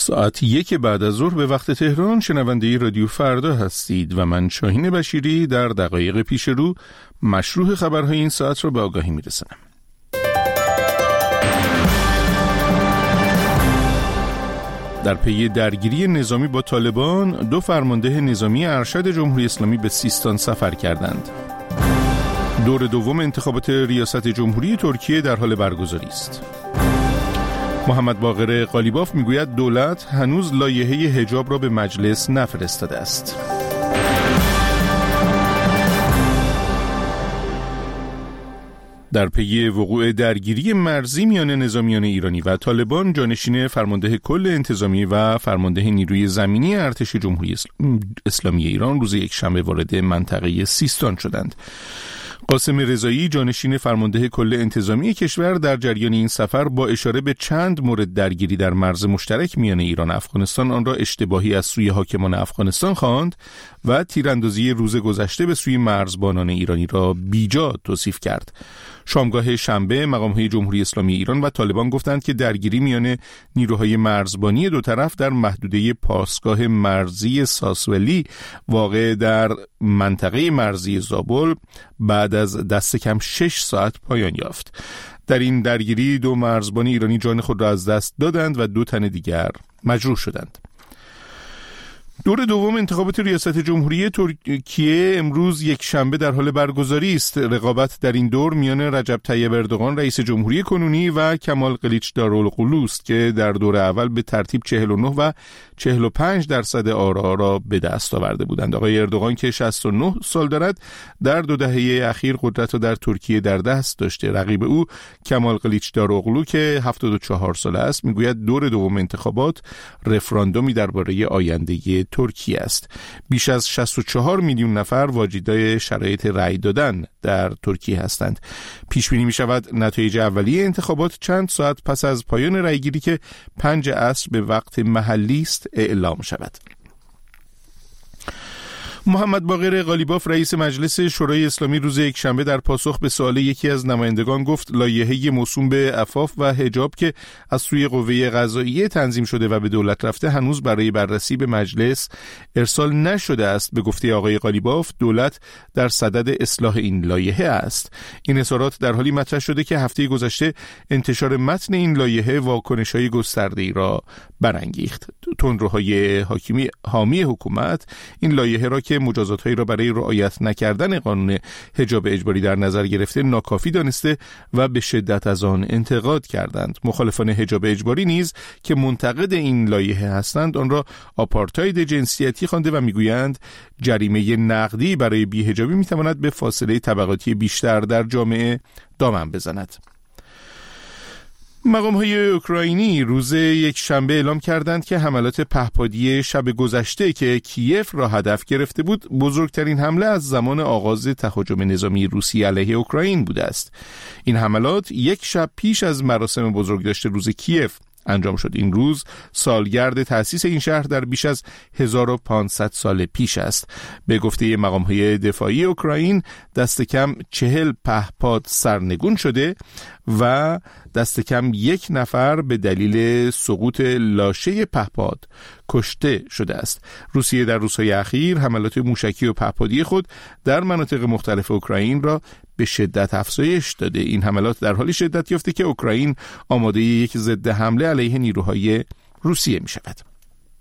ساعت 1 بعد از ظهر به وقت تهران شنونده رادیو فردا هستید و من شاهین بشیری در دقایق پیش رو مشروع خبرهای این ساعت را به آگاهی میرسانم. در پی درگیری نظامی با طالبان 2 فرمانده نظامی ارشد جمهوری اسلامی به سیستان سفر کردند. دور دوم انتخابات ریاست جمهوری ترکیه در حال برگزاری است. محمد باقر قالیباف میگوید دولت هنوز لایحه حجاب را به مجلس نفرستاده است. در پی وقوع درگیری مرزی میان نظامیان ایرانی و طالبان، جانشین فرمانده کل انتظامی و فرمانده نیروی زمینی ارتش جمهوری اسلامی ایران روز یکشنبه وارد منطقه سیستان شدند. قاسم رضایی، جانشین فرمانده کل انتظامی کشور، در جریان این سفر با اشاره به چند مورد درگیری در مرز مشترک میان ایران و افغانستان آن را اشتباهی از سوی حاکمان افغانستان خواند و تیراندازی روز گذشته به سوی مرزبانان ایرانی را بیجا توصیف کرد. شامگاه شنبه مقام‌های جمهوری اسلامی ایران و طالبان گفتند که درگیری میان نیروهای مرزبانی دو طرف در محدوده پاسگاه مرزی ساسولی واقع در منطقه مرزی زابل بعد از دست کم 6 ساعت پایان یافت. در این درگیری 2 مرزبان ایرانی جان خود را از دست دادند و 2 تن دیگر مجروح شدند. دور دوم انتخابات ریاست جمهوری ترکیه امروز یکشنبه در حال برگزاری است. رقابت در این دور میان رجب طیب اردوغان رئیس جمهوری کنونی و کمال کلیچداروغلو است که در دور اول به ترتیب 49 و 45% آرا را به دست آورده بودند. آقای اردوغان که 69 سال دارد در 2 دهه اخیر قدرت را در ترکیه در دست داشته. رقیب او کمال کلیچداروغلو که 74 ساله است میگوید دور دوم انتخابات رفراندومی درباره آینده ترکیه است. بیش از 64 میلیون نفر واجد شرایط رأی دادن در ترکیه هستند. پیش بینی می شود نتایج اولیه انتخابات چند ساعت پس از پایان رأیگیری که 5 عصر به وقت محلی است اعلام شود. محمد باقر قالیباف رئیس مجلس شورای اسلامی روز یکشنبه در پاسخ به سوال یکی از نمایندگان گفت لایحه موسوم به عفاف و حجاب که از سوی قوه قضاییه تنظیم شده و به دولت رفته هنوز برای بررسی به مجلس ارسال نشده است. به گفته آقای قالیباف دولت در صدد اصلاح این لایحه است. این اظهارات در حالی مطرح شده که هفته گذشته انتشار متن این لایحه واکنش‌های گسترده‌ای را برانگیخت. تندروهای حامی حکومت این لایحه را که مجازات‌هایی را برای رعایت نکردن قانون حجاب اجباری در نظر گرفته ناکافی دانسته و به شدت از آن انتقاد کردند. مخالفان حجاب اجباری نیز که منتقد این لایحه هستند آن را آپارتاید جنسیتی خوانده و میگویند جریمه نقدی برای بی‌حجابی میتواند به فاصله طبقاتی بیشتر در جامعه دامن بزند. مقام‌های اوکراینی روز یکشنبه اعلام کردند که حملات پهپادی شب گذشته که کیف را هدف گرفته بود بزرگترین حمله از زمان آغاز تهاجم نظامی روسیه علیه اوکراین بوده است. این حملات یک شب پیش از مراسم بزرگداشت روز کیف انجام شد. این روز سالگرد تأسیس این شهر در بیش از 1500 سال پیش است. به گفته مقام‌های دفاعی اوکراین دست کم 40 پهپاد سرنگون شده و دست کم 1 نفر به دلیل سقوط لاشه پهپاد کشته شده است. روسیه در روزهای اخیر حملات موشکی و پهپادی خود در مناطق مختلف اوکراین را به شدت افزایش داده. این حملات در حالی شدت یافته که اوکراین آماده یک ضد حمله علیه نیروهای روسیه می شود.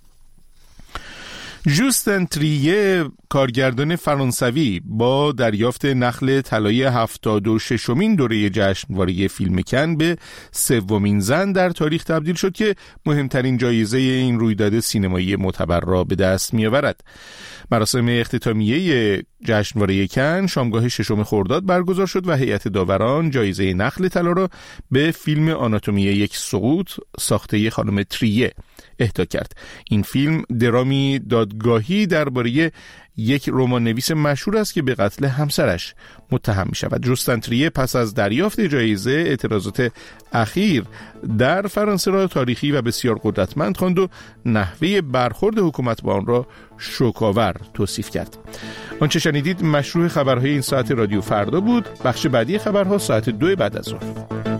ژوستن تریه کارگردان فرانسوی با دریافت نخل طلای 76مین دوره جشنواره فیلم کن به 3مین زن در تاریخ تبدیل شد که مهمترین جایزه این رویداد سینمایی معتبر را به دست می‌آورد. مراسم اختتامیه جشنواره کن شامگاه 6 خرداد برگزار شد و هیئت داوران جایزه نخل طلا را به فیلم آناتومی یک سقوط ساخته خانم تریه اهدا کرد. این فیلم درامی دادگاهی درباره یک رمان نویس مشهور است که به قتل همسرش متهم می شود. ژوستن تریه پس از دریافت جایزه اعتراضات اخیر در فرانسه را تاریخی و بسیار قدرتمند خواند و نحوه برخورد حکومت با آن را شوک‌آور توصیف کرد. آنچه شنیدید مشروع خبرهای این ساعت رادیو فردا بود. بخش بعدی خبرها ساعت 2 بعد از ظهر.